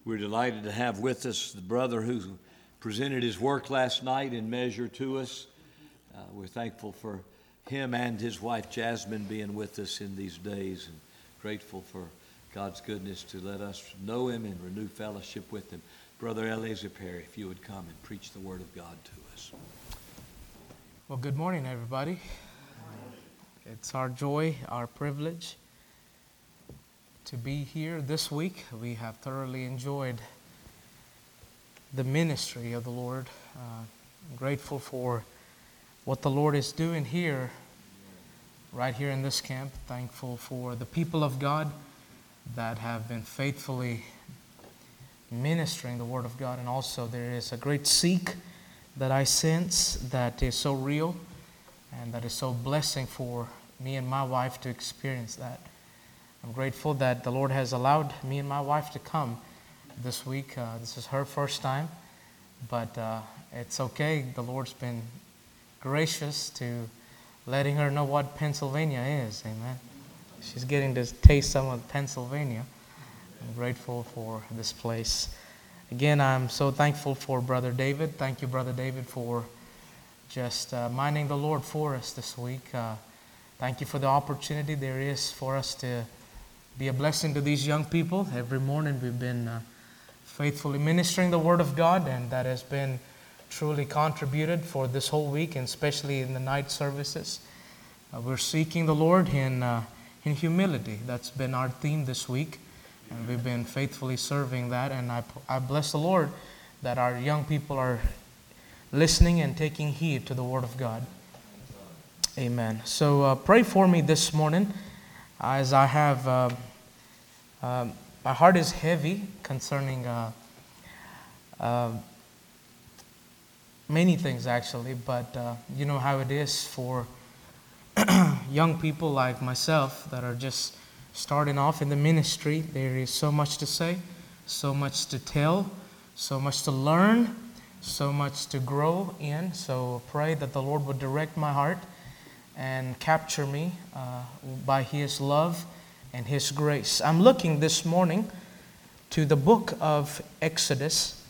We're delighted to have with us the brother who presented his work last night in measure to us. We're thankful for him and his wife Jasmine being with us in these days, and grateful for God's goodness to let us know him and renew fellowship with him. Brother Eliezer Perry, if you would come and preach the Word of God to us. Well, good morning, everybody. It's our joy, our privilege to be here this week. We have thoroughly enjoyed the ministry of the Lord. I'm grateful for what the Lord is doing here, right here in this camp. Thankful for the people of God that have been faithfully ministering the Word of God. And also there is a great seek that I sense that is so real and that is so blessing for me and my wife to experience that. I'm grateful that the Lord has allowed me and my wife to come this week. This is her first time, but it's okay. The Lord's been gracious to letting her know what Pennsylvania is. Amen. She's getting to taste some of Pennsylvania. I'm grateful for this place. Again, I'm so thankful for Brother David. Thank you, Brother David, for just minding the Lord for us this week. Thank you for the opportunity there is for us to be a blessing to these young people. Every morning we've been faithfully ministering the Word of God, and that has been truly contributed for this whole week, and especially in the night services. We're seeking the Lord in humility. That's been our theme this week, and we've been faithfully serving that. And I bless the Lord that our young people are listening and taking heed to the Word of God. Amen. So pray for me this morning. As I have, my heart is heavy concerning many things actually, but you know how it is for young people like myself that are just starting off in the ministry. There is so much to say, so much to tell, so much to learn, so much to grow in. So pray that the Lord would direct my heart and capture me by His love and His grace. I'm looking this morning to the book of Exodus,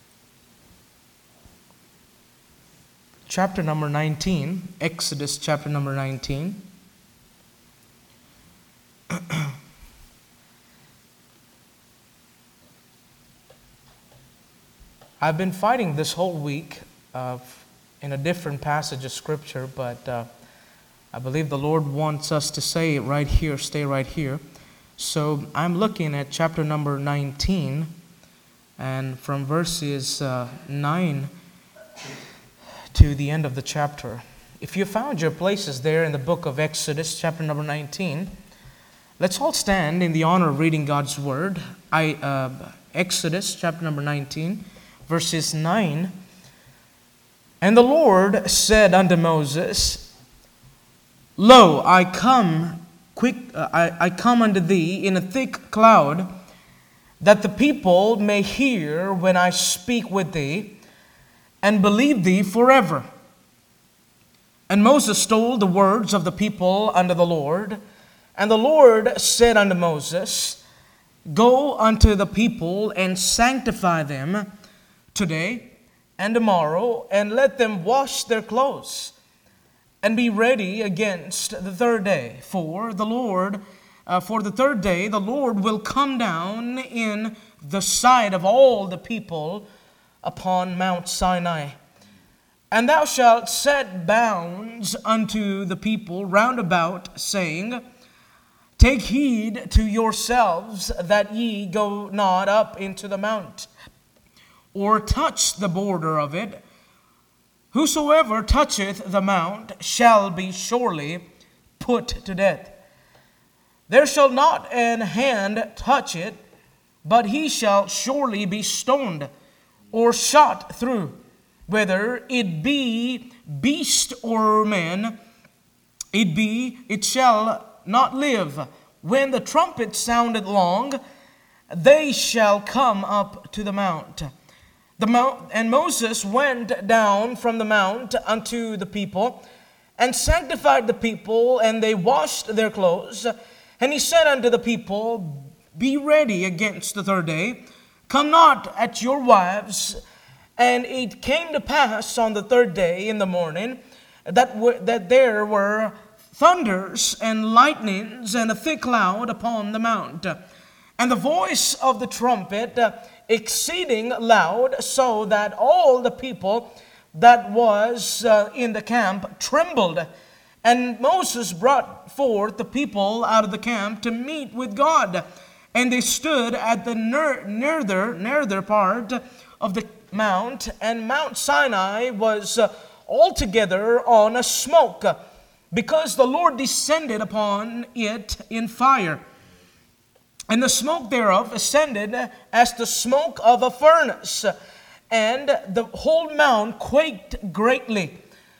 chapter number 19. Exodus chapter number 19. I've been fighting this whole week in a different passage of Scripture, but I believe the Lord wants us to say it right here, stay right here. So I'm looking at chapter number 19, and from verses 9 to the end of the chapter. If you found your places there in the book of Exodus, chapter number 19, let's all stand in the honor of reading God's Word. Exodus, chapter number 19, verses 9. And the Lord said unto Moses, Lo, I come unto thee in a thick cloud, that the people may hear when I speak with thee, and believe thee forever. And Moses told the words of the people unto the Lord. And the Lord said unto Moses, Go unto the people, and sanctify them today and tomorrow, and let them wash their clothes, and be ready against the third day. For the third day the Lord will come down in the sight of all the people upon Mount Sinai. And thou shalt set bounds unto the people round about, saying, Take heed to yourselves that ye go not up into the mount, or touch the border of it. Whosoever toucheth the mount shall be surely put to death. There shall not an hand touch it, but he shall surely be stoned, or shot through. Whether it be beast or man, it shall not live. When the trumpet sounded long, they shall come up to the mount. And Moses went down from the mount unto the people, and sanctified the people, and they washed their clothes. And he said unto the people, Be ready against the third day, come not at your wives. And it came to pass on the third day in the morning that there were thunders and lightnings and a thick cloud upon the mount, and the voice of the trumpet exceeding loud, so that all the people that was in the camp trembled. And Moses brought forth the people out of the camp to meet with God. And they stood at the nearer part of the mount, and Mount Sinai was altogether on a smoke, because the Lord descended upon it in fire. And the smoke thereof ascended as the smoke of a furnace, and the whole mount quaked greatly.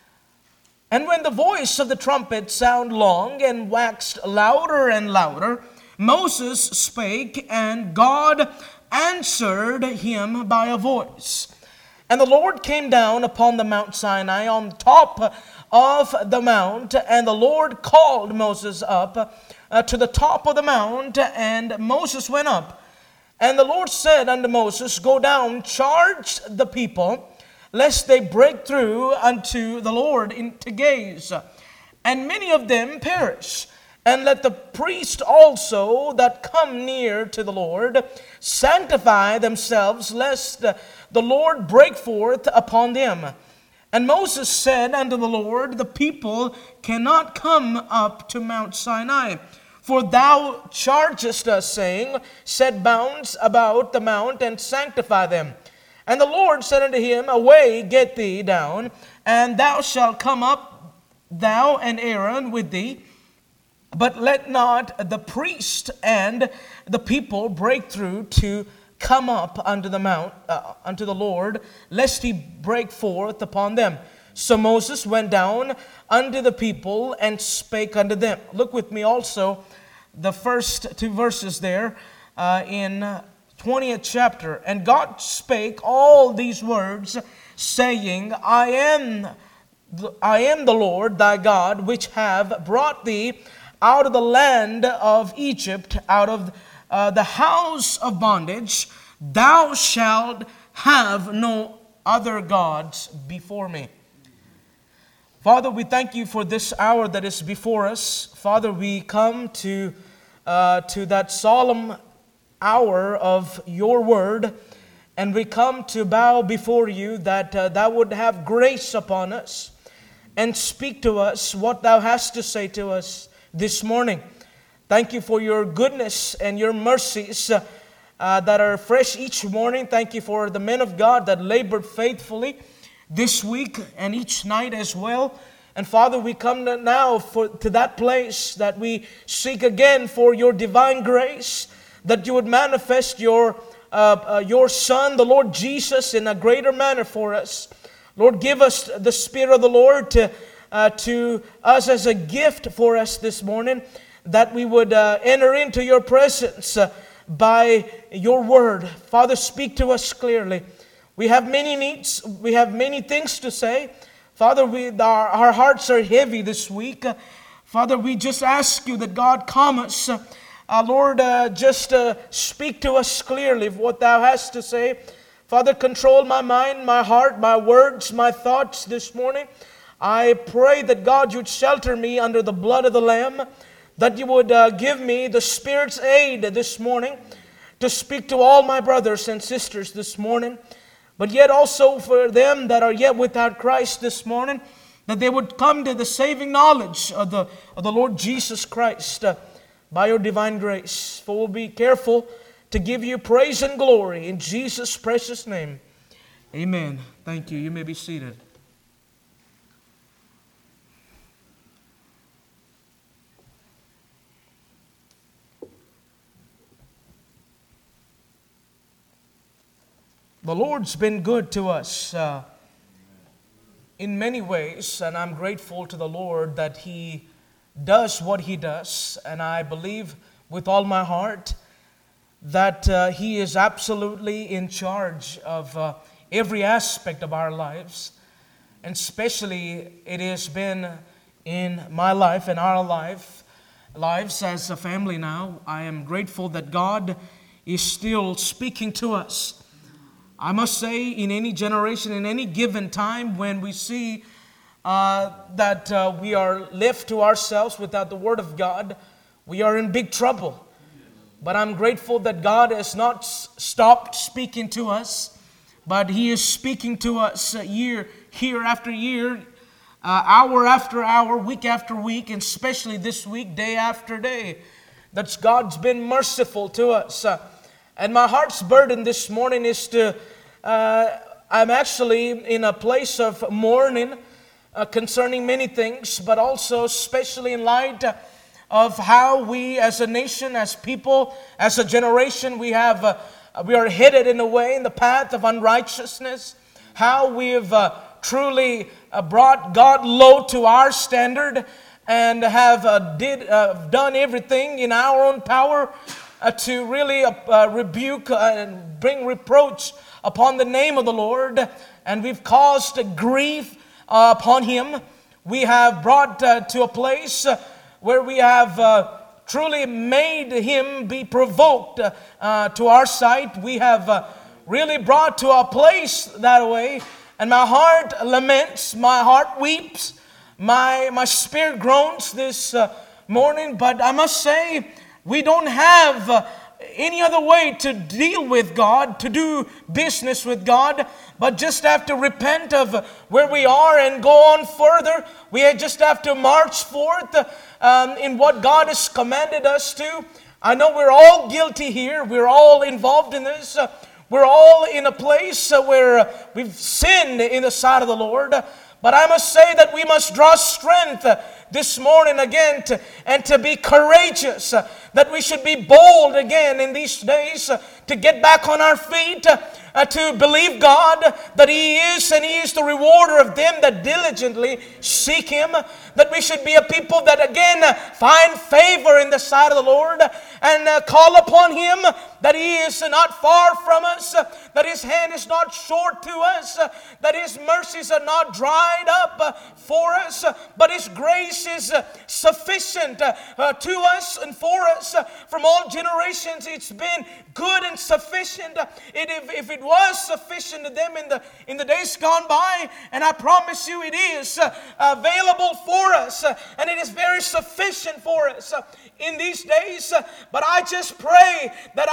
And when the voice of the trumpet sounded long and waxed louder and louder, Moses spake, and God answered him by a voice. And the Lord came down upon the Mount Sinai on top of the mount, and the Lord called Moses up to the top of the mount, and Moses went up. And the Lord said unto Moses, Go down, charge the people, lest they break through unto the Lord to gaze, and many of them perish. And let the priests also that come near to the Lord sanctify themselves, lest the Lord break forth upon them. And Moses said unto the Lord, The people cannot come up to Mount Sinai, for thou chargest us, saying, Set bounds about the mount, and sanctify them. And the Lord said unto him, Away, get thee down, and thou shalt come up, thou and Aaron with thee. But let not the priest and the people break through to come up unto the mount, unto the Lord, lest he break forth upon them. So Moses went down unto the people and spake unto them. Look with me also, the first two verses there in 20th chapter. And God spake all these words, saying, I am the Lord thy God, which have brought thee out of the land of Egypt, out of the house of bondage. Thou shalt have no other gods before me. Father, we thank you for this hour that is before us. Father, we come to that solemn hour of your word, and we come to bow before you that thou would have grace upon us and speak to us what thou hast to say to us this morning. Thank you for your goodness and your mercies that are fresh each morning. Thank you for the men of God that labored faithfully this week and each night as well. And Father, we come now to that place that we seek again for your divine grace, that you would manifest your Son, the Lord Jesus, in a greater manner for us. Lord, give us the Spirit of the Lord to us as a gift for us this morning, that we would enter into your presence by your word. Father, speak to us clearly. We have many needs. We have many things to say. Father, our hearts are heavy this week. Father, we just ask you that God calm us. Lord, just speak to us clearly of what thou hast to say. Father, control my mind, my heart, my words, my thoughts this morning. I pray that God, you'd shelter me under the blood of the Lamb, that you would give me the Spirit's aid this morning to speak to all my brothers and sisters this morning, but yet also for them that are yet without Christ this morning, that they would come to the saving knowledge of the Lord Jesus Christ by your divine grace. For we'll be careful to give you praise and glory in Jesus' precious name. Amen. Thank you. You may be seated. The Lord's been good to us in many ways, and I'm grateful to the Lord that He does what He does, and I believe with all my heart that He is absolutely in charge of every aspect of our lives, and especially it has been in my life and our lives as a family now. I am grateful that God is still speaking to us. I must say, in any generation, in any given time, when we see that we are left to ourselves without the Word of God, we are in big trouble. But I'm grateful that God has not stopped speaking to us, but He is speaking to us year after year, hour after hour, week after week, and especially this week, day after day. That God's been merciful to us. And my heart's burden this morning is I'm actually in a place of mourning concerning many things, but also especially in light of how we as a nation, as people, as a generation, we are headed in a way in the path of unrighteousness. How we have truly brought God low to our standard and have done everything in our own power to really rebuke and bring reproach upon the name of the Lord. And we've caused grief upon Him. We have brought to a place where we have truly made Him be provoked to our sight. We have really brought to a place that way. And my heart laments, my heart weeps, my spirit groans this morning. But I must say, we don't have any other way to deal with God, to do business with God, but just have to repent of where we are and go on further. We just have to march forth in what God has commanded us to. I know we're all guilty here. We're all involved in this. We're all in a place where we've sinned in the sight of the Lord. But I must say that we must draw strength this morning again and to be courageous, that we should be bold again in these days to get back on our feet, to believe God that He is, and He is the rewarder of them that diligently seek Him, that we should be a people that again find favor in the sight of the Lord and call upon Him, that He is not far from us, that His hand is not short to us, that His mercies are not dried up for us, but His grace is sufficient to us and for us from all generations. It's been good and sufficient. If it was sufficient to them in the days gone by, and I promise you it is available for us, and it is very sufficient for us in these days. But I just pray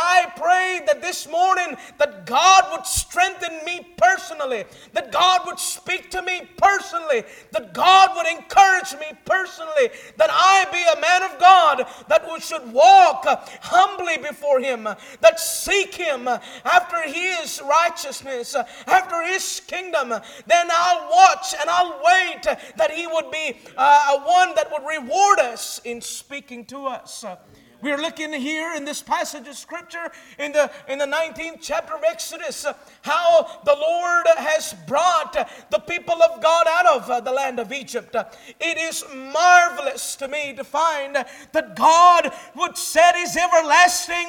that this morning that God would strengthen me personally, that God would speak to me personally, that God would encourage me personally, that I be a man of God that should walk humbly before Him, that seek Him after His righteousness, after His kingdom. Then I'll watch and I'll wait that He would be one that would reward us in speaking to us. We're looking here in this passage of Scripture in the 19th chapter of Exodus, how the Lord has brought the people of God out of the land of Egypt. It is marvelous to me to find that God would set His everlasting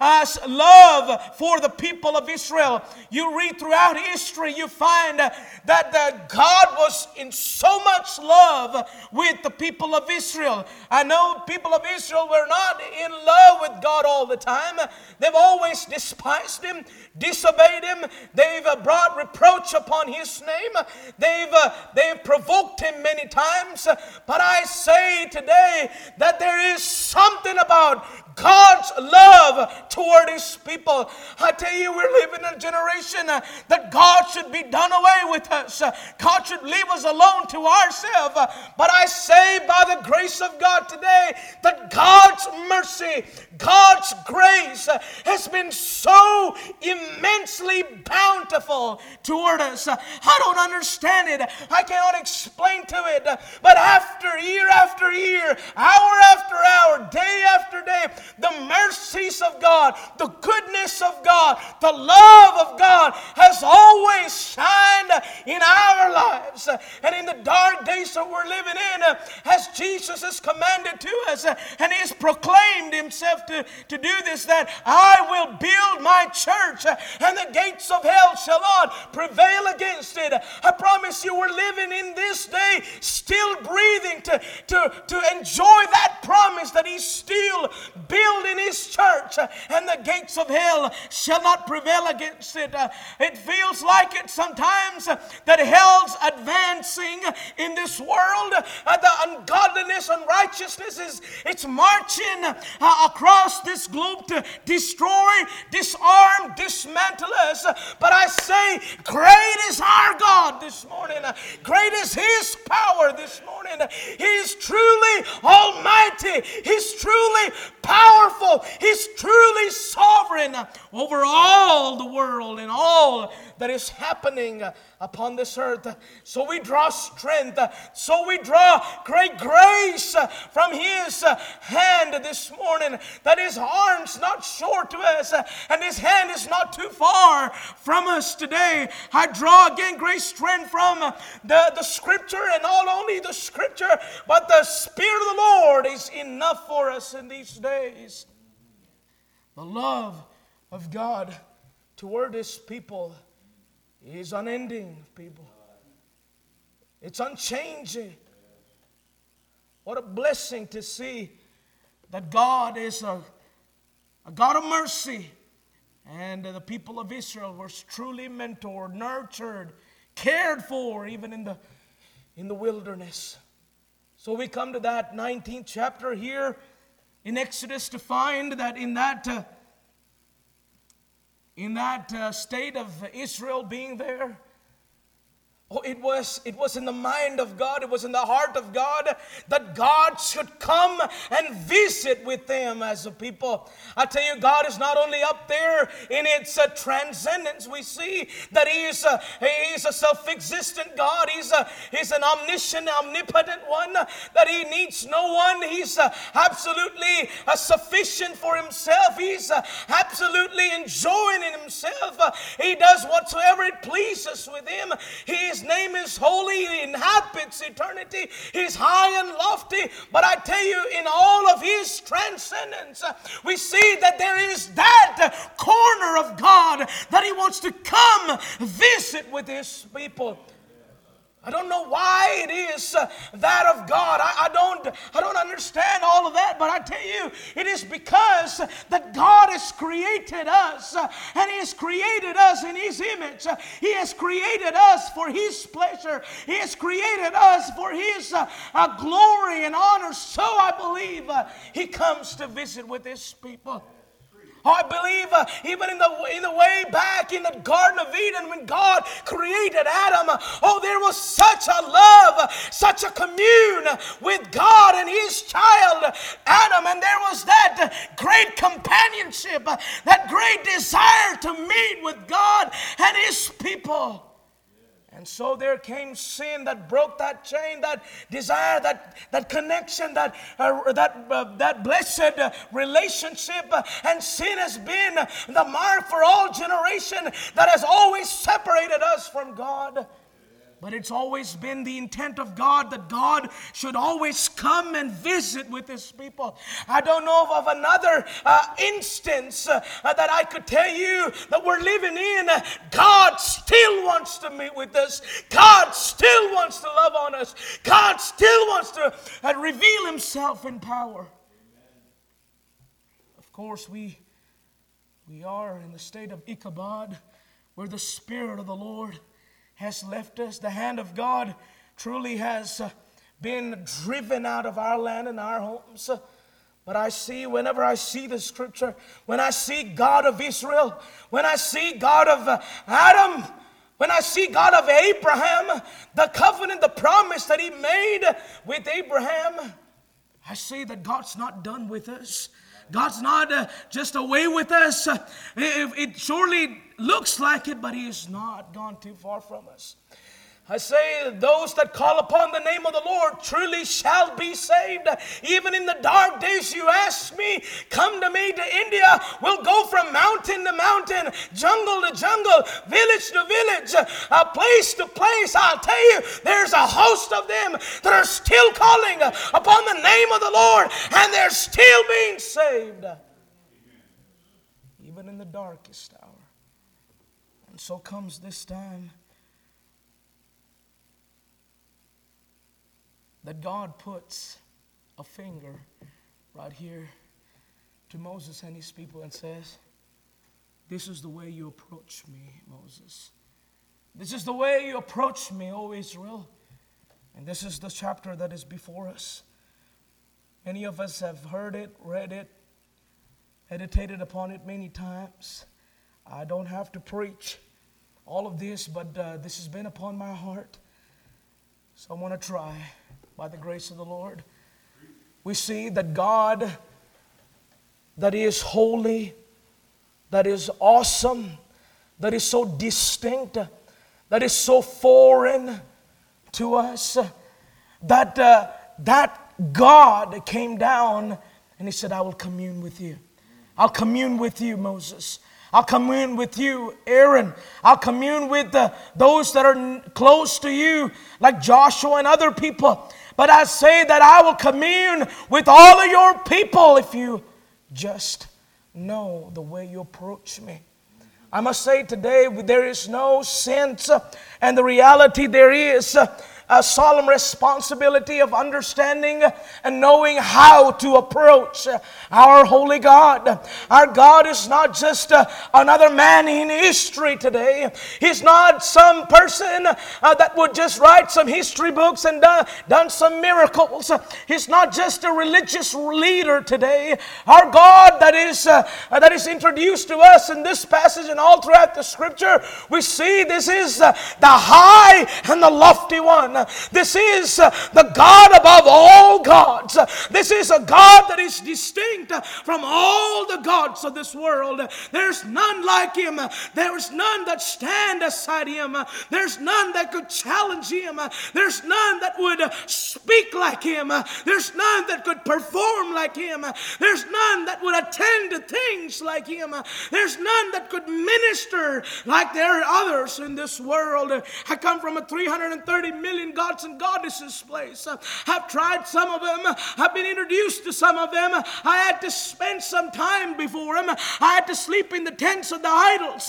love for the people of Israel. You read throughout history, you find that God was in so much love with the people of Israel. I know people of Israel were not in love with God all the time. They've always despised Him, disobeyed Him. They've brought reproach upon His name. They've provoked Him many times. But I say today that there is something about God's love toward His people. I tell you, we're living in a generation that God should be done away with us. God should leave us alone to ourselves. But I say by the grace of God today that God's mercy, God's grace has been so immensely bountiful toward us. I don't understand it. I cannot explain to it. But after year, hour after hour, day after day, the mercies of God, the goodness of God, the love of God has always shined in our lives. And in the dark days that we're living in, as Jesus has commanded to us, and He has proclaimed Himself to do this, that I will build my church, and the gates of hell shall not prevail against it. I promise you, we're living in this day, still breathing to enjoy that promise that He's still building His church, and the gates of hell shall not prevail against it. It feels like it sometimes that hell's advancing in this world. The ungodliness, unrighteousness it's marching across this globe to destroy, disarm, dismantle us. But I say, great is our God this morning. Great is His power this morning. He is truly almighty. He's truly powerful. He's truly sovereign over all the world and all that is happening upon this earth. So we draw strength. So we draw great grace from His hand this morning, that His arm's not short to us and His hand is not too far from us today. I draw again great strength from the Scripture, and not only the Scripture, but the Spirit of the Lord is enough for us in these days. The love of God toward His people is unending, people. It's unchanging. What a blessing to see that God is a God of mercy. And the people of Israel were truly mentored, nurtured, cared for, even in the wilderness. So we come to that 19th chapter here in Exodus to find that in that state of Israel being there, it was in the mind of God, it was in the heart of God that God should come and visit with them as a people. I tell you, God is not only up there in its transcendence. We see that He is a self-existent God. He's an omniscient, omnipotent one, that He needs no one. He's absolutely sufficient for Himself. He's absolutely enjoying in Himself. He does whatsoever it pleases with Him. His name is holy. He inhabits eternity. He's high and lofty. But I tell you, in all of His transcendence, we see that there is that corner of God that He wants to come visit with His people. I don't know why it is that of God. I don't understand all of that, but I tell you, it is because that God has created us, and He has created us in His image. He has created us for His pleasure. He has created us for His glory and honor. So I believe He comes to visit with His people. I believe even in the way back in the Garden of Eden when God created Adam, there was such a love, such a commune with God and His child Adam, and there was that great companionship, that great desire to meet with God and His people. And so there came sin that broke that chain, that desire, that connection, that blessed relationship. And sin has been the mark for all generation that has always separated us from God. But it's always been the intent of God that God should always come and visit with His people. I don't know of another instance that I could tell you that we're living in. God still wants to meet with us. God still wants to love on us. God still wants to reveal Himself in power. Of course, we are in the state of Ichabod, where the Spirit of the Lord has left us. The hand of God truly has been driven out of our land and our homes. But I see, whenever I see the Scripture, when I see God of Israel, when I see God of Adam, when I see God of Abraham, the covenant, the promise that He made with Abraham, I see that God's not done with us. God's not just away with us. It surely looks like it, but He has not gone too far from us. I say, those that call upon the name of the Lord truly shall be saved. Even in the dark days, you ask me, come to me to India. We'll go from mountain to mountain, jungle to jungle, village to village, place to place. I'll tell you, there's a host of them that are still calling upon the name of the Lord, and they're still being saved. Even in the darkest hour. And so comes this time that God puts a finger right here to Moses and his people and says, this is the way you approach me, Moses. This is the way you approach me, O Israel. And this is the chapter that is before us. Many of us have heard it, read it, meditated upon it many times. I don't have to preach all of this, but this has been upon my heart. So I want to try, by the grace of the Lord. We see that God, that is holy, that is awesome, that is so distinct, that is so foreign to us, that God came down and He said, I will commune with you. I'll commune with you, Moses. I'll commune with you, Aaron. I'll commune with those that are close to you, like Joshua and other people. But I say that I will commune with all of your people if you just know the way you approach me. I must say today, there is no sense, and the reality there is a solemn responsibility of understanding and knowing how to approach our holy God. Our God is not just another man in history today. He's not some person that would just write some history books and done some miracles. He's not just a religious leader today. Our God that is introduced to us in this passage and all throughout the Scripture, we see this is the high and the lofty one. This is the God above all gods. This is a God that is distinct from all the gods of this world. There's none like Him. There's none that stand aside Him. There's none that could challenge Him. There's none that would speak like Him. There's none that could perform like Him. There's none that would attend to things like Him. There's none that could minister like there are others in this world. I come from a 330 million gods and goddesses place. I've tried some of them. I've been introduced to some of them. I had to spend some time before them. I had to sleep in the tents of the idols.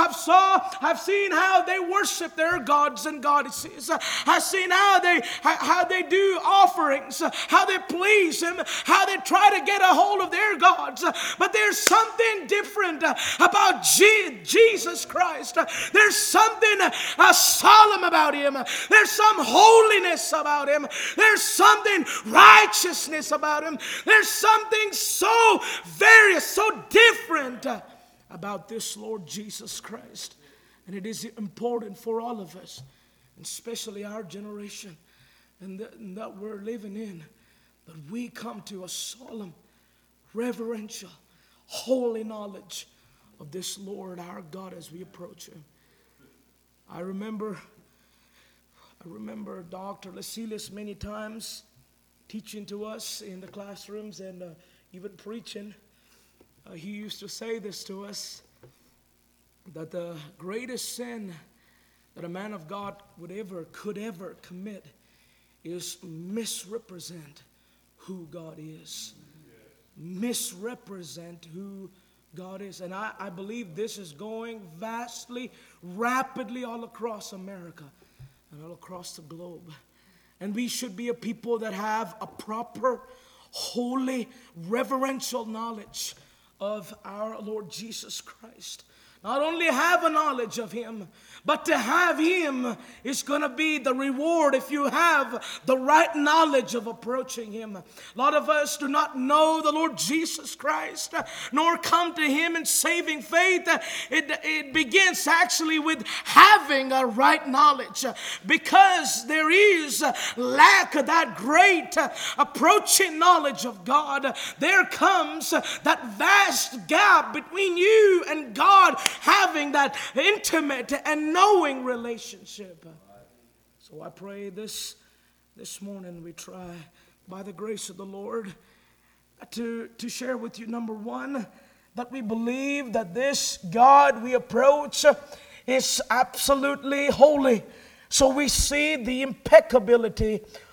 I've seen how they worship their gods and goddesses. I've seen how they do offerings, how they please Him, how they try to get a hold of their gods. But there's something different about Jesus Christ. There's something solemn about Him. There's some holiness about Him. There's something righteousness about Him. There's something so various, so different about this Lord Jesus Christ. And it is important for all of us, and especially our generation and that we're living in, that we come to a solemn, reverential, holy knowledge of this Lord our God as we approach Him. I remember Dr. Lascelles many times teaching to us in the classrooms and even preaching. He used to say this to us, that the greatest sin that a man of God could ever commit is misrepresent who God is. Misrepresent who God is. And I believe this is going vastly, rapidly all across America and all across the globe. And we should be a people that have a proper, holy, reverential knowledge of our Lord Jesus Christ. Not only have a knowledge of Him, but to have Him is going to be the reward if you have the right knowledge of approaching Him. A lot of us do not know the Lord Jesus Christ, nor come to Him in saving faith. It begins actually with having a right knowledge, because there is lack of that great approaching knowledge of God. There comes that vast gap between you and God, having that intimate and knowing relationship. So I pray this morning we try, by the grace of the Lord, to share with you, number one, that we believe that this God we approach is absolutely holy. So we see the impeccability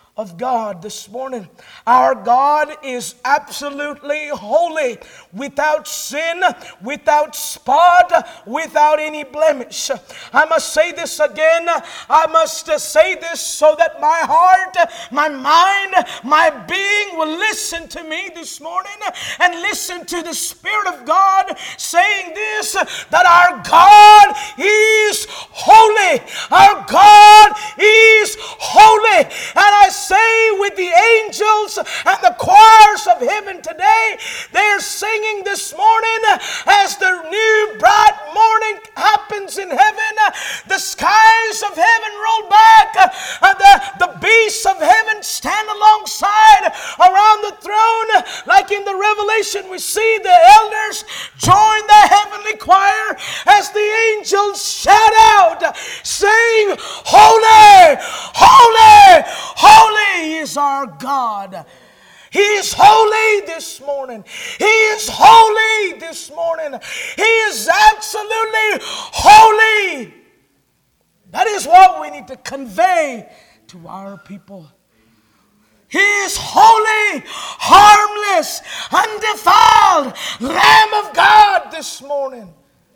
of God this morning. Our God is absolutely holy, without sin, without spot, without any blemish. I must say this again. I must say this so that my heart, my mind, my being will listen to me this morning and listen to the Spirit of God saying this, that our God is holy. Our God is holy. And I say with the angels and the choirs of heaven today, they're singing this morning as the new bright morning happens in heaven. The skies of heaven roll back. The beasts of heaven stand alongside around the throne. Like in the Revelation, we see the elders join the heavenly choir as the angels shout out, saying, Holy, holy, holy is our God. He is holy this morning. He is holy this morning. He is absolutely holy. That is what we need to convey to our people. He is holy, harmless, undefiled Lamb of God this morning.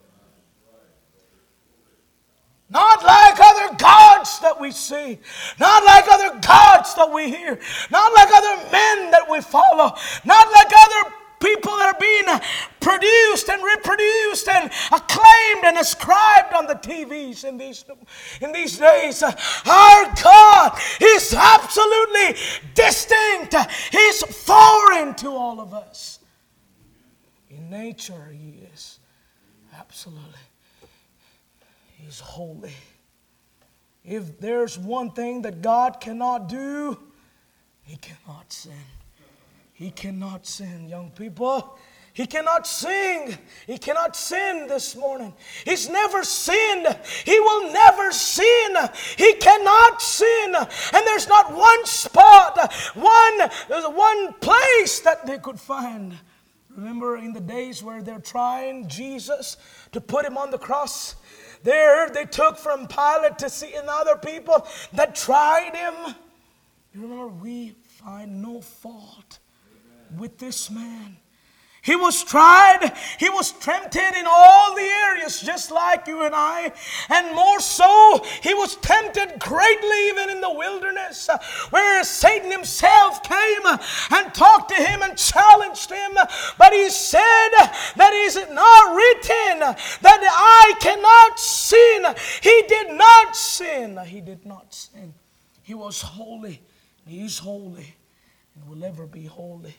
Not like other gods that we see. Not like other gods that we hear. Not like other men that we follow. Not like other people that are being produced and reproduced and acclaimed and ascribed on the TVs in these days. Our God is absolutely distinct. He's foreign to all of us. In nature, He is absolutely. He's holy. If there's one thing that God cannot do, He cannot sin. He cannot sin, young people. He cannot sing. He cannot sin this morning. He's never sinned. He will never sin. He cannot sin. And there's not one spot, one place that they could find. Remember in the days where they're trying Jesus to put Him on the cross? There they took from Pilate to see and other people that tried Him. You remember, we find no fault with this man. He was tried, He was tempted in all the areas, just like you and I. And more so, He was tempted greatly even in the wilderness, where Satan himself came and talked to Him and challenged Him. But He said that is it not written that I cannot sin. He did not sin. He did not sin. He was holy. He's holy and will ever be holy.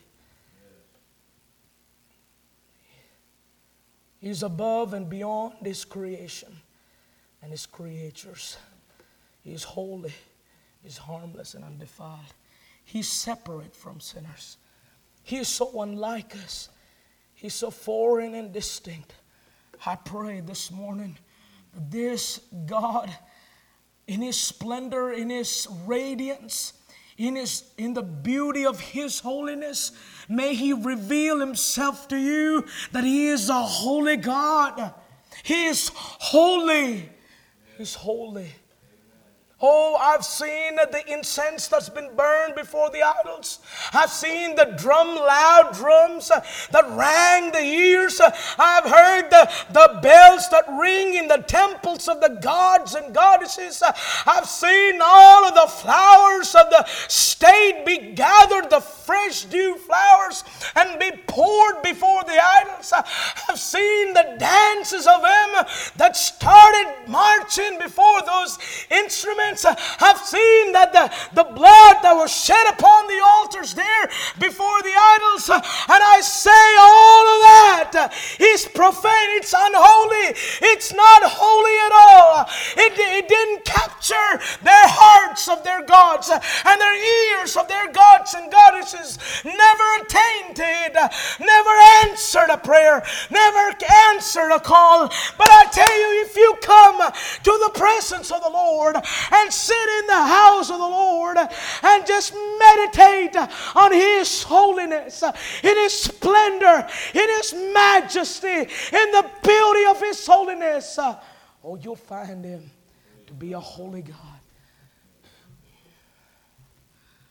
He's above and beyond His creation and His creatures. He's holy. He's harmless and undefiled. He's separate from sinners. He is so unlike us. He's so foreign and distinct. I pray this morning that this God, in His splendor, in His radiance, in the beauty of His holiness, may He reveal Himself to you that He is a holy God. He is holy. He's holy. Oh, I've seen the incense that's been burned before the idols. I've seen the loud drums that rang the ears. I've heard the bells that ring in the temples of the gods and goddesses. I've seen all of the flowers of the state be gathered, the fresh dew flowers, and be poured before the idols. I've seen the dances of them that started marching before those instruments. I've seen that the blood that was shed upon the altars there before the idols. And I say all of that is profane. It's unholy. It's not holy at all. It didn't capture their hearts of their gods and their ears of their gods and goddesses. Never attained to it. Never answered a prayer. Never answered a call. But I tell you, if you come to the presence of the Lord and sit in the house of the Lord and just meditate on His holiness, in His splendor, in His majesty, in the beauty of His holiness, oh, you'll find Him to be a holy God.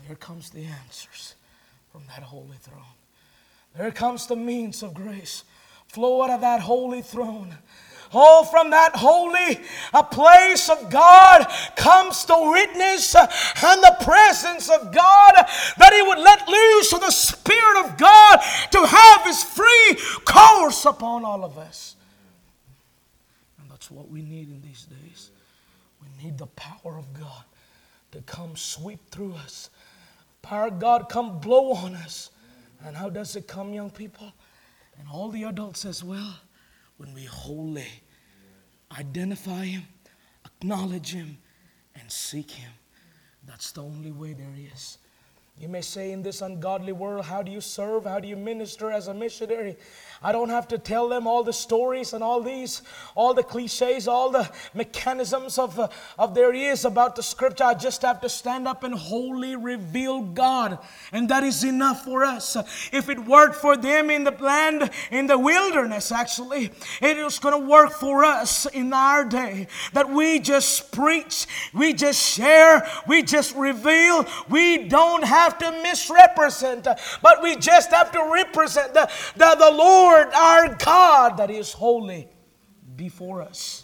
There comes the answers from that holy throne. There comes the means of grace flow out of that holy throne. Oh, from that holy place of God comes the witness and the presence of God, that He would let loose of the Spirit of God to have His free course upon all of us. And that's what we need in these days. We need the power of God to come sweep through us. Power of God come blow on us. And how does it come, young people? And all the adults as well. When we wholly identify Him, acknowledge Him, and seek Him. That's the only way there is. You may say, in this ungodly world, how do you serve? How do you minister as a missionary? I don't have to tell them all the stories and all the cliches, all the mechanisms of there is about the Scripture. I just have to stand up and wholly reveal God. And that is enough for us. If it worked for them in the land, in the wilderness actually, it is going to work for us in our day. That we just preach, we just share, we just reveal. We don't have to misrepresent, but we just have to represent the Lord our God that is holy before us.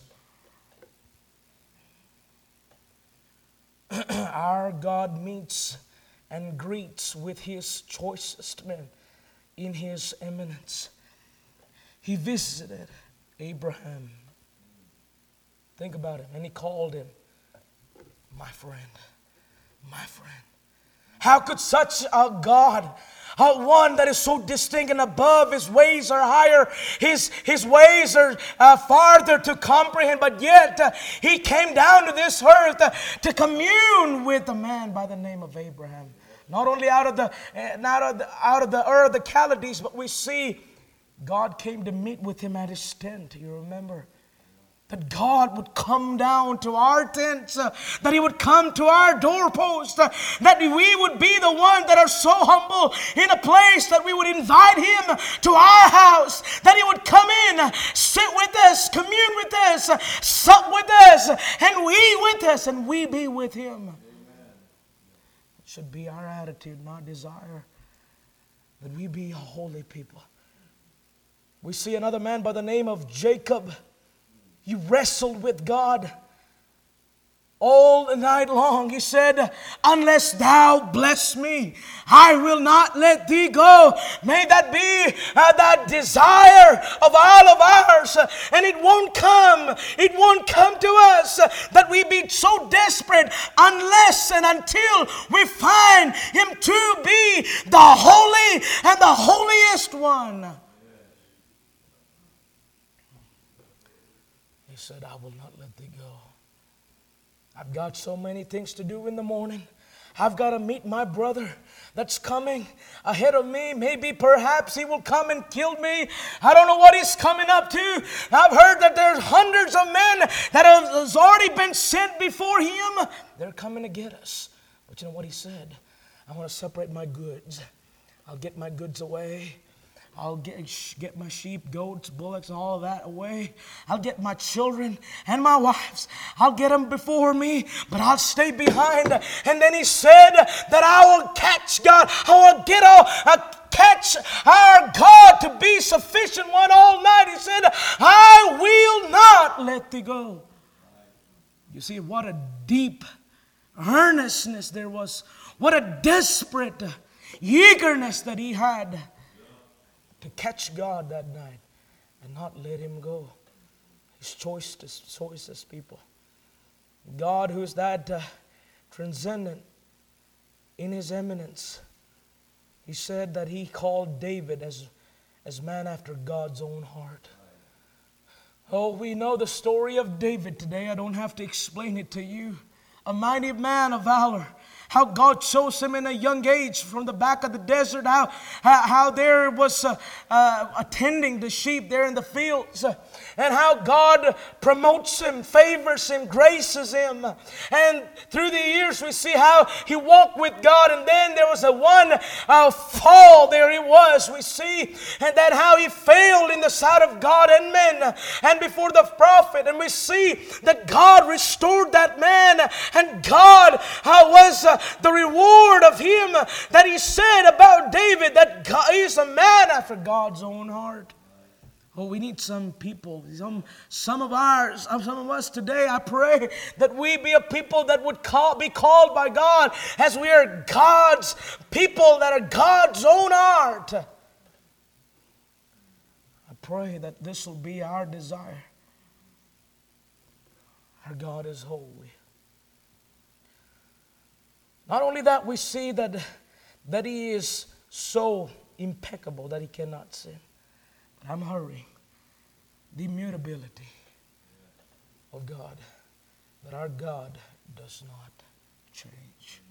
Our God meets and greets with His choicest men in His eminence. He visited Abraham. Think about him. And He called him my friend. My friend. How could such a God, one that is so distinct and above, His ways are higher, His ways are farther to comprehend, but yet He came down to this earth to commune with a man by the name of Abraham. Not only out of the Ur of the Chaldees, but we see God came to meet with him at his tent. You remember? That God would come down to our tents, that He would come to our doorpost, that we would be the ones that are so humble in a place that we would invite Him to our house, that He would come in, sit with us, commune with us, sup with us, and we with us, and we be with Him. Amen. It should be our attitude and our desire that we be a holy people. We see another man by the name of Jacob. He wrestled with God all the night long. He said, unless Thou bless me, I will not let Thee go. May that be that desire of all of ours. And it won't come to us that we be so desperate unless and until we find Him to be the holy and the holiest one. He said, I will not let Thee go. I've got so many things to do in the morning. I've got to meet my brother that's coming ahead of me. Maybe perhaps he will come and kill me. I don't know what he's coming up to. I've heard that there's hundreds of men that have already been sent before him. They're coming to get us. But you know what he said? I want to separate my goods. I'll get my goods away. I'll get my sheep, goats, bullocks, and all of that away. I'll get my children and my wives. I'll get them before me, but I'll stay behind. And then he said that I will catch God. I will catch our God to be sufficient one all night. He said, I will not let Thee go. You see, what a deep earnestness there was. What a desperate eagerness that he had to catch God that night and not let Him go. His choicest people. God, who is that transcendent in His eminence. He said that He called David as man after God's own heart. Oh, we know the story of David today. I don't have to explain it to you. A mighty man of valor. How God chose him in a young age from the back of the desert. How there was attending the sheep there in the fields. And how God promotes him, favors him, graces him. And through the years we see how he walked with God. And then there was a one fall there he was. We see and that how he failed in the sight of God and men. And before the prophet. And we see that God restored that man. And God was the reward of him that he said about David, that God is a man after God's own heart. Oh, we need some people, some of us today. I pray that we be a people that would be called by God, as we are God's people that are God's own heart. I pray that this will be our desire. Our God is holy. Not only that, we see that He is so impeccable that He cannot sin. But I'm hurrying. The immutability of God. That our God does not change.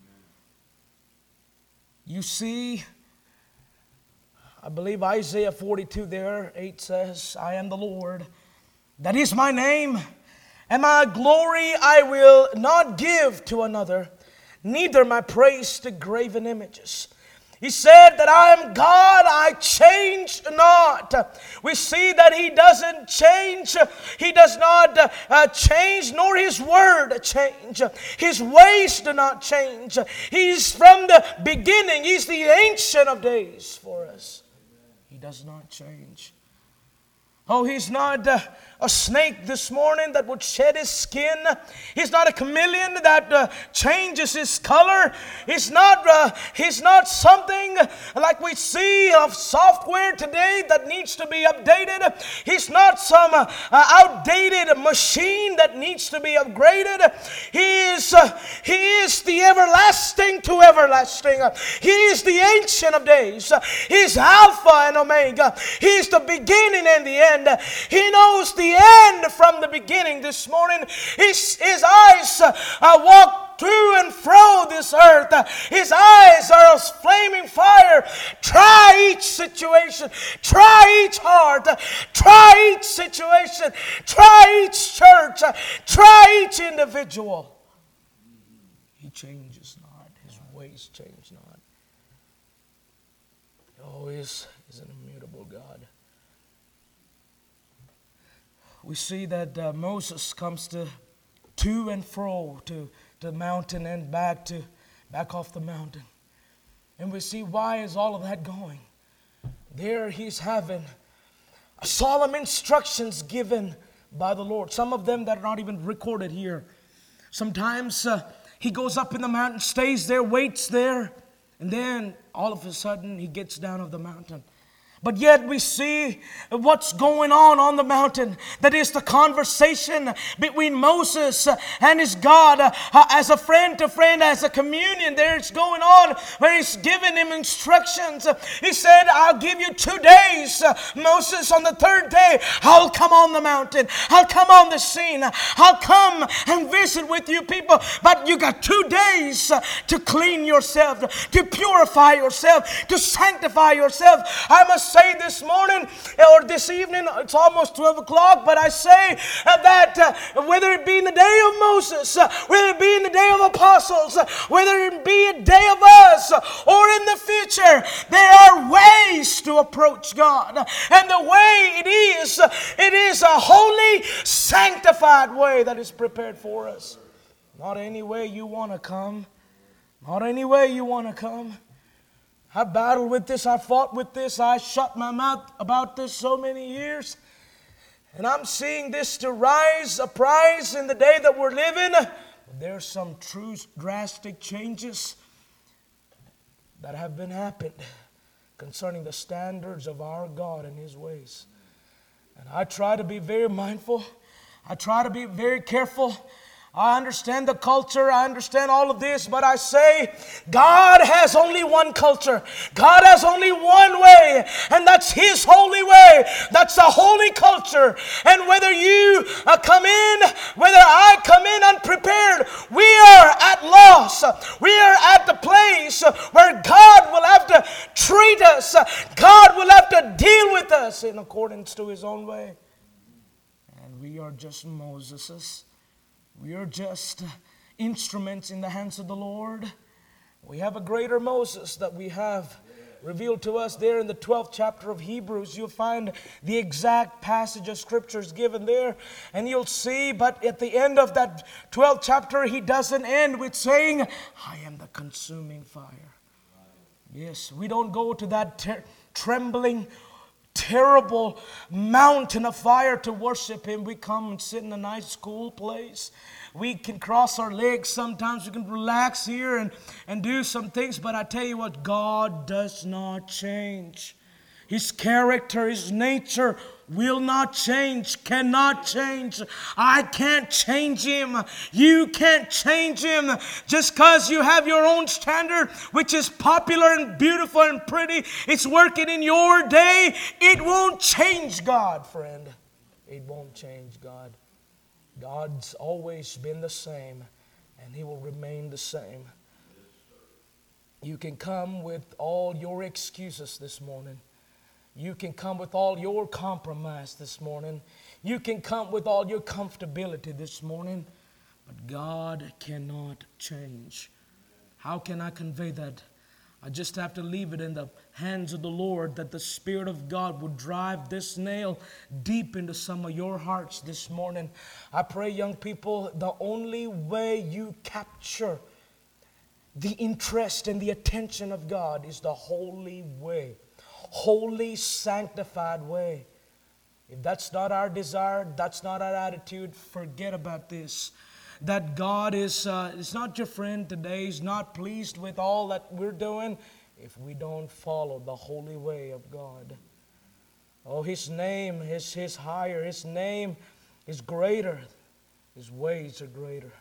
You see, I believe Isaiah 42 there, 8 says, I am the Lord. That is my name. And my glory I will not give to another, neither my praise to graven images. He said that I am God, I change not. We see that He doesn't change. He does not change, nor His word change. His ways do not change. He's from the beginning. He's the Ancient of Days for us. He does not change. Oh, He's not a snake this morning that would shed his skin. He's not a chameleon that changes his color. He's not something like we see of software today that needs to be updated. He's not some outdated machine that needs to be upgraded. He is the everlasting to everlasting. He is the Ancient of Days. He's Alpha and Omega. He's the beginning and the end. He knows the end from the beginning. This morning, his eyes walk to and fro this earth. His eyes are as flaming fire. Try each situation. Try each heart. Try each situation. Try each church. Try each individual. He changes not. His ways change not. He always is an immutable God. We see that Moses comes to and fro to the mountain and back off the mountain. And we see, why is all of that going? There he's having solemn instructions given by the Lord. Some of them that are not even recorded here. Sometimes he goes up in the mountain, stays there, waits there, and then all of a sudden he gets down off the mountain. But yet we see what's going on the mountain. That is the conversation between Moses and his God. As a friend to friend, as a communion, there's going on where he's giving him instructions. He said, I'll give you 2 days, Moses. On the 3rd day, I'll come on the mountain. I'll come on the scene. I'll come and visit with you people. But you got 2 days to clean yourself, to purify yourself, to sanctify yourself. I must say this morning or this evening, it's almost 12 o'clock, but I say that whether it be in the day of Moses, whether it be in the day of apostles, whether it be a day of us or in the future, there are ways to approach God. And the way it is a holy, sanctified way that is prepared for us. Not any way you want to come. Not any way you want to come. I battled with this. I fought with this. I shut my mouth about this so many years. And I'm seeing this to rise, uprise in the day that we're living. There's some true drastic changes that have been happened concerning the standards of our God and His ways. And I try to be very mindful. I try to be very careful. I understand the culture, I understand all of this, but I say God has only one culture. God has only one way, and that's His holy way. That's a holy culture. And whether you come in, whether I come in unprepared, we are at loss. We are at the place where God will have to treat us. God will have to deal with us in accordance to His own way. And we are just Moseses. We are just instruments in the hands of the Lord. We have a greater Moses that we have revealed to us there in the 12th chapter of Hebrews. You'll find the exact passage of scriptures given there, and you'll see, but at the end of that 12th chapter, he doesn't end with saying, I am the consuming fire. Yes, we don't go to that trembling, terrible mountain of fire to worship Him. We come and sit in a nice cool place. We can cross our legs sometimes. We can relax here and do some things. But I tell you what, God does not change. His character, His nature will not change, cannot change. I can't change Him. You can't change Him. Just because you have your own standard, which is popular and beautiful and pretty, it's working in your day, it won't change God, friend. It won't change God. God's always been the same, and He will remain the same. You can come with all your excuses this morning. You can come with all your compromise this morning. You can come with all your comfortability this morning. But God cannot change. How can I convey that? I just have to leave it in the hands of the Lord, that the Spirit of God would drive this nail deep into some of your hearts this morning. I pray, young people, the only way you capture the interest and the attention of God is the holy way. Holy, sanctified way. If that's not our desire, that's not our attitude, forget about this. That God is not your friend today. He's not pleased with all that we're doing if we don't follow the holy way of God. Oh, His name is higher. His name is greater. His ways are greater.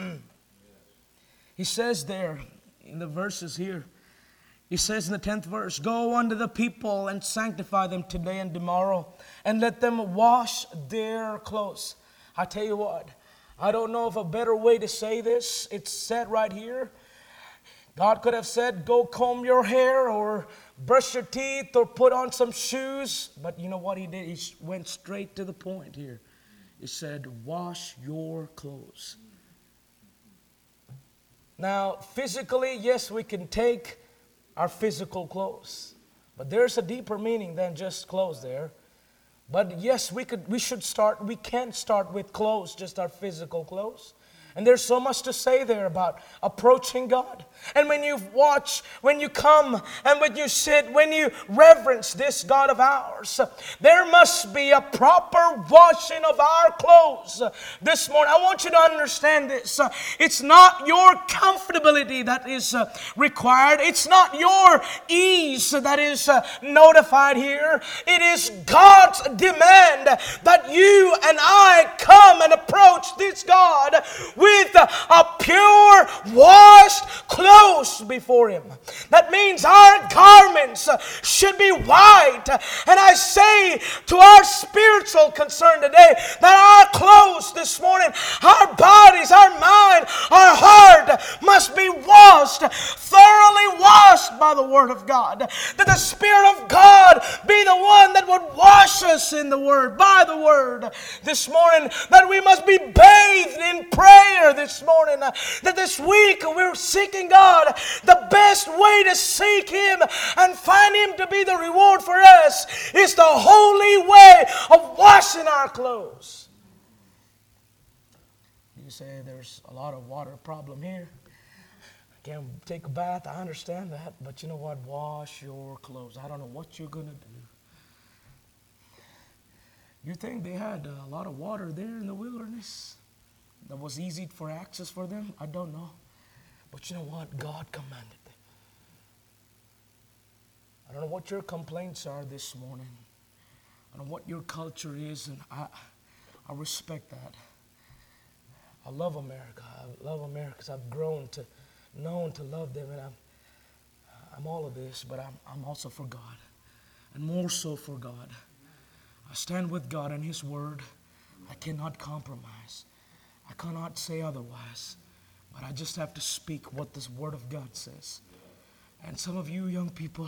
He says there in the verses here, He says in the 10th verse, go unto the people and sanctify them today and tomorrow, and let them wash their clothes. I tell you what, I don't know of a better way to say this. It's said right here. God could have said, go comb your hair or brush your teeth or put on some shoes. But you know what He did? He went straight to the point here. He said, wash your clothes. Now, physically, yes, we can take our physical clothes. But there's a deeper meaning than just clothes there. But yes, we can start with clothes, just our physical clothes. And there's so much to say there about approaching God. And when you watch, when you come, and when you sit, when you reverence this God of ours, there must be a proper washing of our clothes this morning. I want you to understand this. It's not your comfortability that is required. It's not your ease that is notified here. It is God's demand that you and I come and approach this God with a pure, washed clothes before Him. That means our garments should be white. And I say to our spiritual concern today that our clothes this morning, our bodies, our mind, our heart must be washed, thoroughly washed by the Word of God. That the Spirit of God be the one that would wash us in the Word, by the Word this morning. That we must be bathed in prayer this morning, that this week we're seeking God. The best way to seek Him and find Him to be the reward for us is the holy way of washing our clothes. You say there's a lot of water problem here. I can't take a bath. I understand that. But you know what? Wash your clothes. I don't know what you're going to do. You think they had a lot of water there in the wilderness that was easy for access for them? I don't know. But you know what? God commanded it. I don't know what your complaints are this morning. I don't know what your culture is, and I respect that. I love America. I love America because I've grown to know and to love them, and I'm all of this, but I'm also for God, and more so for God. I stand with God and His Word. I cannot compromise. I cannot say otherwise, but I just have to speak what this Word of God says. And some of you young people,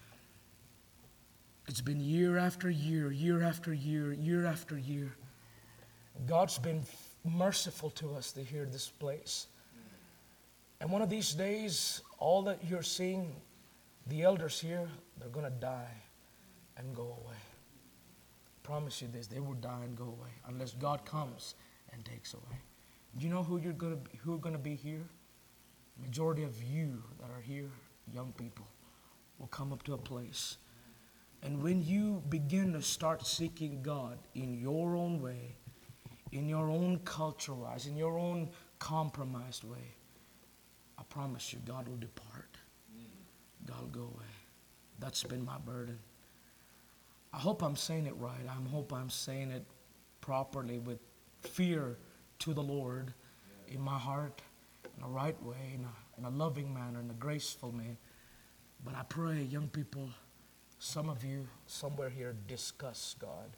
it's been year after year, year after year, year after year. God's been merciful to us to hear this place. And one of these days, all that you're seeing, The elders here, they're going to die and go away. I promise you this, they will die and go away unless God comes and takes away. Do you know who are going to be here? Majority of you that are here, young people, will come up to a place. And when you begin to start seeking God in your own way, in your own culture-wise, in your own compromised way, I promise you, God will depart. God will go away. That's been my burden. I hope I'm saying it right. I hope I'm saying it properly with fear to the Lord in my heart, in a right way, in a loving manner, in a graceful manner. But I pray, young people, some of you somewhere here discuss God.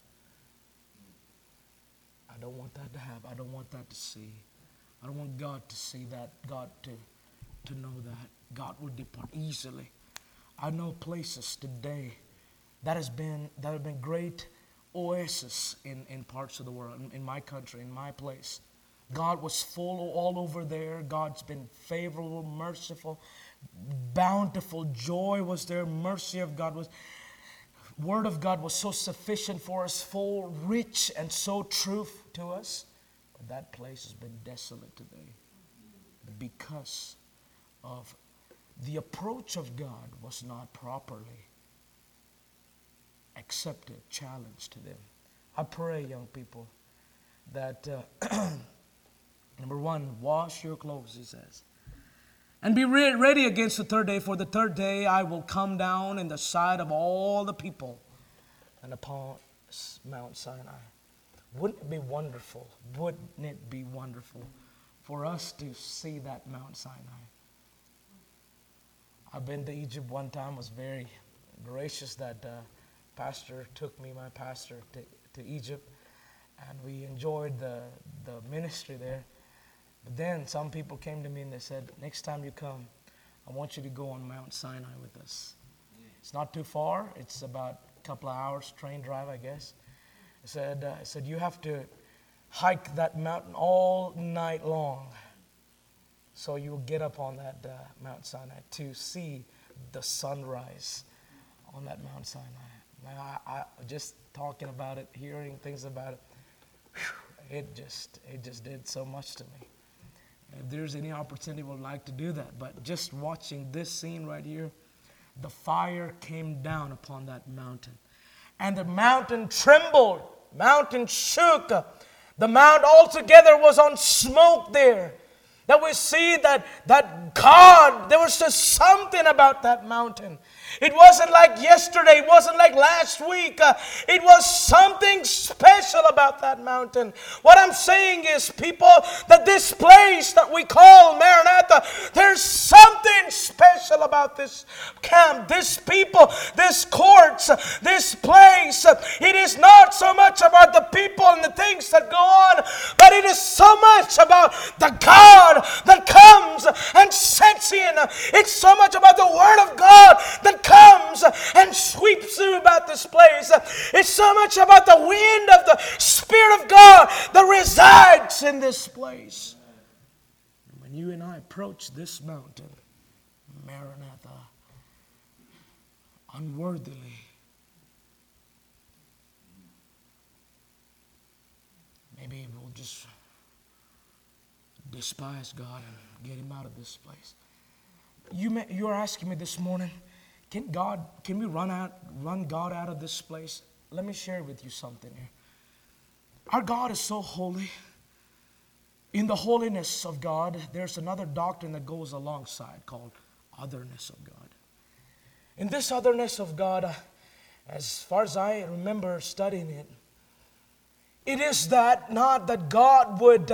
I don't want that to happen. I don't want that to see. I don't want God to see that, God to know that. God will depart easily. I know places today that have been great oases in parts of the world, in my country, in my place. God was full all over there. God's been favorable, merciful, bountiful. Joy was there. Mercy of God was. Word of God was so sufficient for us, full, rich, and so true to us. But that place has been desolate today because of the approach of God was not properly accepted, challenged to them. I pray, young people, that number one, wash your clothes, he says. And be ready against the third day, for the third day I will come down in the sight of all the people and upon Mount Sinai. Wouldn't it be wonderful? Wouldn't it be wonderful for us to see that Mount Sinai? I've been to Egypt one time. Was very gracious that my pastor took to Egypt, and we enjoyed the ministry there. But then some people came to me and they said, next time you come, I want you to go on Mount Sinai with us. It's not too far. It's about a couple of hours train drive, I guess. I said, you have to hike that mountain all night long. So you'll get up on that Mount Sinai to see the sunrise on that Mount Sinai. Now, I just talking about it, hearing things about it, it just did so much to me. If there's any opportunity, we'd like to do that. But just watching this scene right here, the fire came down upon that mountain. And the mountain trembled, mountain shook. The mount altogether was on smoke there. That we see that God, there was just something about that mountain. It wasn't like yesterday. It wasn't like last week. It was something special about that mountain. What I'm saying is, people, that this place that we call Maranatha, there's something special about this camp, this people, this courts, this place. It is not so much about the people and the things that go on, but it is so much about the God that comes and sets in. It's so much about the Word of God that comes and sweeps through about this place. It's so much about the wind of the Spirit of God that resides in this place. And when you and I approach this mountain, Maranatha, unworthily, maybe we'll just despise God and get Him out of this place. You are asking me this morning, can we run God out of this place? Let me share with you something here. Our God is so holy. In the holiness of God, there's another doctrine that goes alongside called otherness of God. In this otherness of God, as far as I remember studying it, it is that not that God would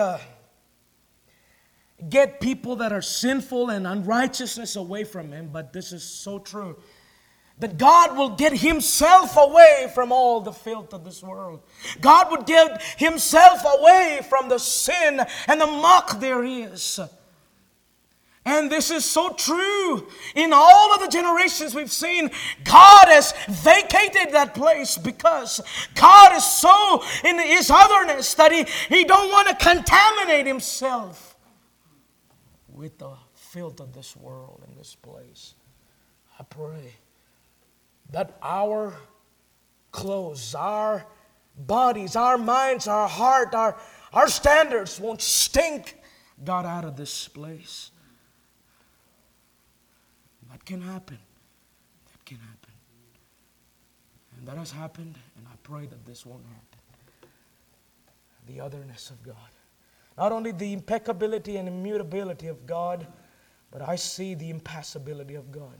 get people that are sinful and unrighteousness away from Him, but this is so true, that God will get Himself away from all the filth of this world. God would get Himself away from the sin and the muck there is. And this is so true. In all of the generations we've seen, God has vacated that place because God is so in His otherness that He don't want to contaminate Himself with the filth of this world and this place. I pray that our clothes, our bodies, our minds, our heart, our standards won't stink, God, out of this place. That can happen. That can happen. And that has happened, and I pray that this won't happen. The otherness of God. Not only the impeccability and immutability of God, but I see the impassibility of God.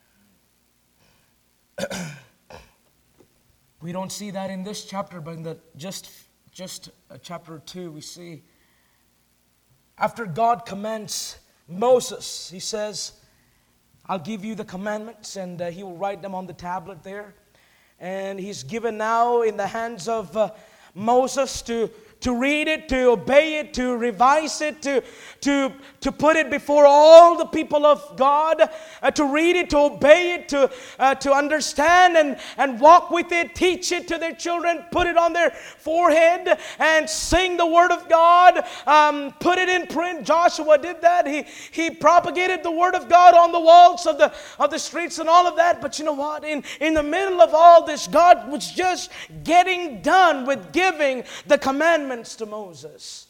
We don't see that in this chapter, but in the just chapter 2, we see after God commands Moses, He says, I'll give you the commandments, and He will write them on the tablet there. And He's given now in the hands of Moses to read it, to obey it, to revise it, to put it before all the people of God, to read it, to obey it, to understand and walk with it, teach it to their children, put it on their forehead and sing the Word of God, put it in print. Joshua did that. He propagated the Word of God on the walls of the streets and all of that. But you know what? In the middle of all this, God was just getting done with giving the commandments to Moses.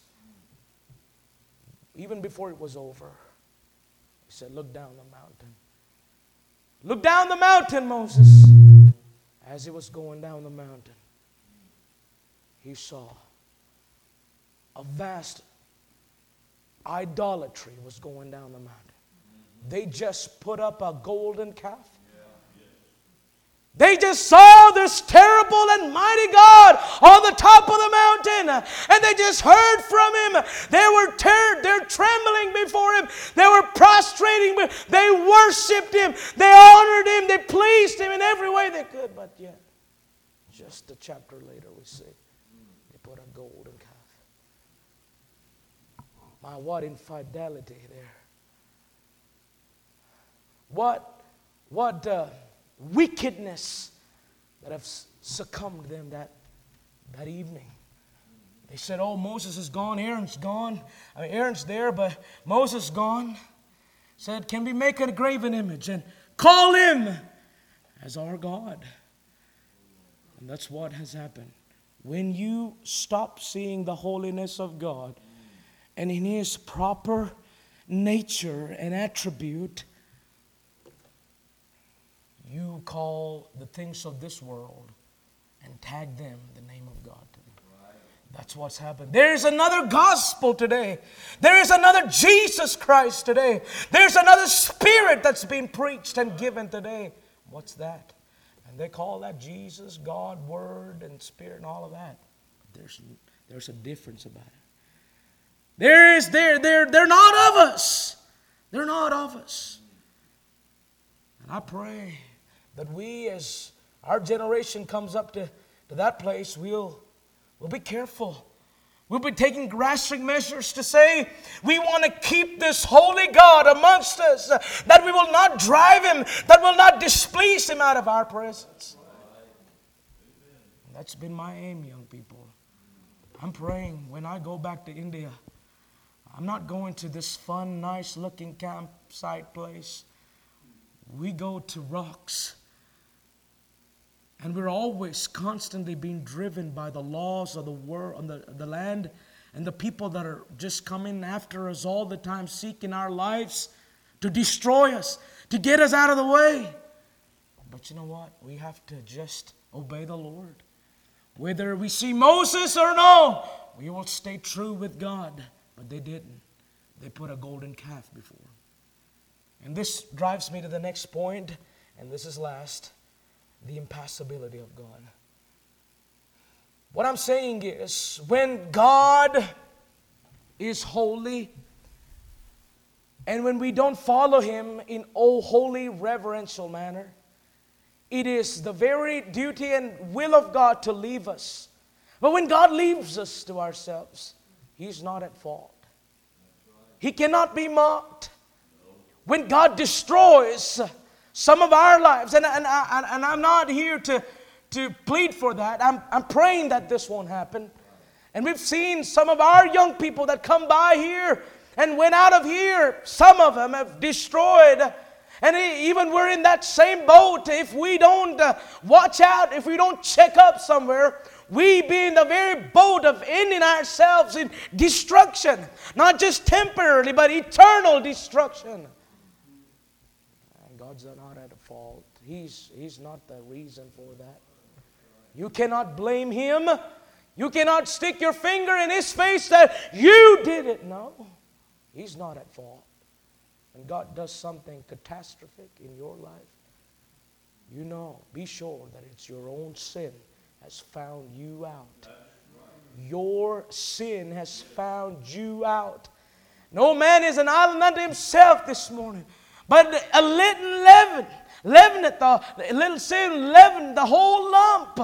Even before it was over, He said, look down the mountain. Look down the mountain, Moses. As he was going down the mountain, he saw a vast idolatry was going down the mountain. They just put up a golden calf. They just saw this terrible and mighty God on the top of the mountain, and they just heard from Him. They're trembling before Him. They were prostrating. They worshipped Him. They honored Him. They pleased Him in every way they could. But yet, just a chapter later, we see they put a golden calf. My, what infidelity there! What wickedness that have succumbed them that evening. They said, oh, Moses is gone, Aaron's gone. Aaron's there, but Moses is gone. Said, can we make a graven image and call him as our God? And that's what has happened. When you stop seeing the holiness of God and in His proper nature and attribute, you call the things of this world and tag them the name of God to them. That's what's happened. There is another gospel today. There is another Jesus Christ today. There's another Spirit that's being preached and given today. What's that? And they call that Jesus, God, Word, and Spirit, and all of that. But there's a difference about it. They're not of us. They're not of us. And I pray that we, as our generation comes up to that place, we'll be careful. We'll be taking drastic measures to say we want to keep this holy God amongst us, that we will not drive Him, that will not displease Him out of our presence. And that's been my aim, young people. I'm praying when I go back to India, I'm not going to this fun, nice-looking campsite place. We go to rocks. And we're always constantly being driven by the laws of the world, the land, and the people that are just coming after us all the time, seeking our lives to destroy us, to get us out of the way. But you know what? We have to just obey the Lord. Whether we see Moses or no, we will stay true with God. But they didn't. They put a golden calf before Him. And this drives me to the next point, and this is last. The impassibility of God. What I'm saying is, when God is holy, and when we don't follow Him in holy, reverential manner, it is the very duty and will of God to leave us. But when God leaves us to ourselves, He's not at fault. He cannot be mocked. When God destroys some of our lives, and I'm not here to plead for that. I'm praying that this won't happen. And we've seen some of our young people that come by here and went out of here. Some of them have destroyed And even we're in that same boat. If we don't watch out, if we don't check up somewhere, we be in the very boat of ending ourselves in destruction. Not just temporarily, but eternal destruction. And God's not at fault. He's not the reason for that. You cannot blame Him. You cannot stick your finger in His face that you did it. No, He's not at fault. When God does something catastrophic in your life, you know, be sure that it's your own sin has found you out. Your sin has found you out. No man is an island unto himself this morning. But a little leaveneth, a little sin leaveneth the whole lump.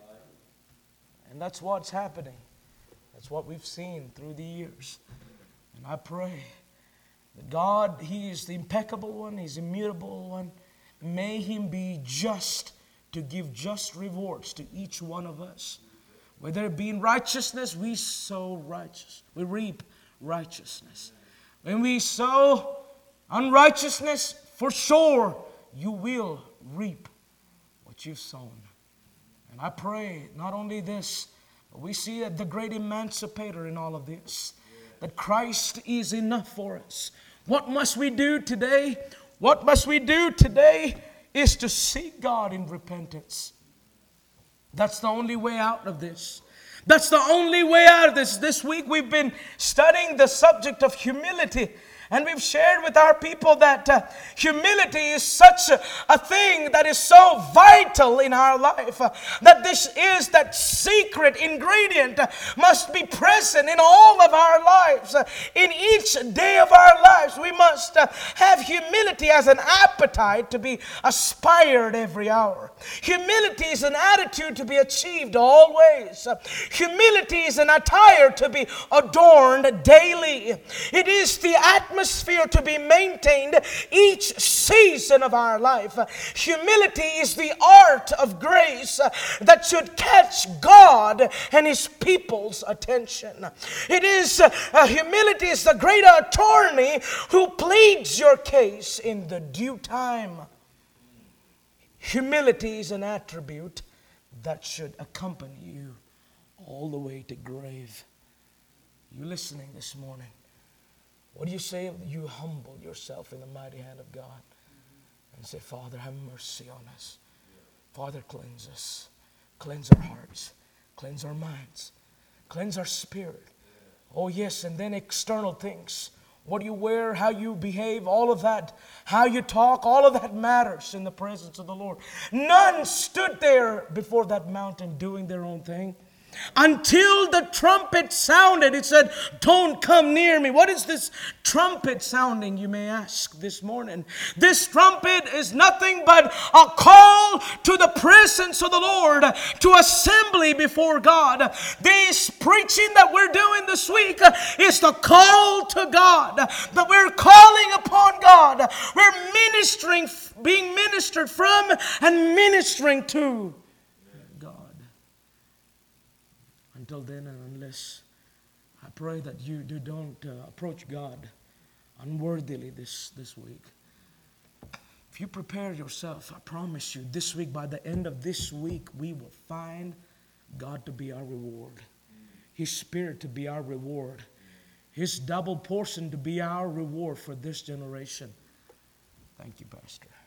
And that's what's happening. That's what we've seen through the years. And I pray that God, He is the impeccable one, He's the immutable one. May Him be just to give just rewards to each one of us. Whether it be in righteousness, we sow righteousness. We reap righteousness. When we sow unrighteousness, for sure you will reap what you've sown. And I pray not only this, but we see the great emancipator in all of this. That Christ is enough for us. What must we do today? What must we do today is to seek God in repentance. That's the only way out of this. That's the only way out of this. This week we've been studying the subject of humility. And we've shared with our people that humility is such a thing that is so vital in our life. That this is that secret ingredient must be present in all of our lives. In each day of our lives, we must have humility as an appetite to be aspired every hour. Humility is an attitude to be achieved always. Humility is an attire to be adorned daily. It is the atmosphere to be maintained each season of our life. Humility is the art of grace that should catch God and His people's attention. It is humility is the great attorney who pleads your case in the due time. Humility is an attribute that should accompany you all the way to grave. You listening this morning? What do you say if you humble yourself in the mighty hand of God and say, Father, have mercy on us. Father, cleanse us. Cleanse our hearts. Cleanse our minds. Cleanse our spirit. Oh yes, and then external things. What you wear, how you behave, all of that, how you talk, all of that matters in the presence of the Lord. None stood there before that mountain doing their own thing. Until the trumpet sounded, it said, don't come near me. What is this trumpet sounding, you may ask this morning? This trumpet is nothing but a call to the presence of the Lord, to assembly before God. This preaching that we're doing this week is the call to God, that we're calling upon God. We're ministering, being ministered from and ministering to God. Until then and unless, I pray that you don't approach God unworthily this week. If you prepare yourself, I promise you, this week, by the end of this week, we will find God to be our reward. His Spirit to be our reward. His double portion to be our reward for this generation. Thank you, Pastor.